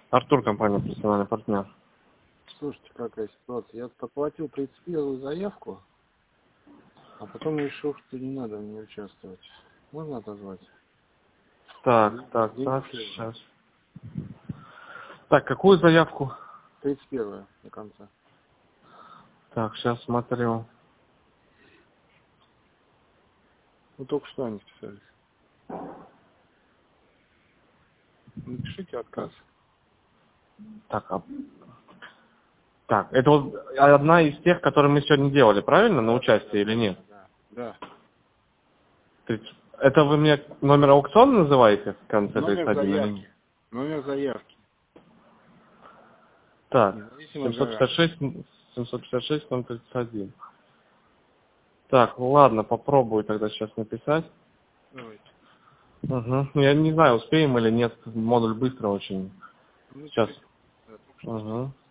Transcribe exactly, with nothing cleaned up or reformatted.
Артур, компания «Профессиональный партнер». Слушайте, какая ситуация. Я оплатил тридцать первую заявку, а потом решил, что не надо в ней участвовать. Можно отозвать? Так, так, так, сейчас. Так, какую заявку? тридцать первая до конца. Так, сейчас смотрю. Вы только что они списались. Напишите отказ. Так, а... так, это вот одна из тех, которые мы сегодня делали, правильно, на участие или нет? Да, да. тридцать Это вы мне номер аукциона называете в конце Номер тридцать один или заявки. нет? Номер заявки. Так, Независимо от семьсот пятьдесят шесть, семьсот пятьдесят шесть, ноль тридцать один. Так, ладно, попробую тогда сейчас написать. Давайте. Угу. Я не знаю, успеем или нет, модуль быстро очень. Ну, Сейчас. да, только что Угу.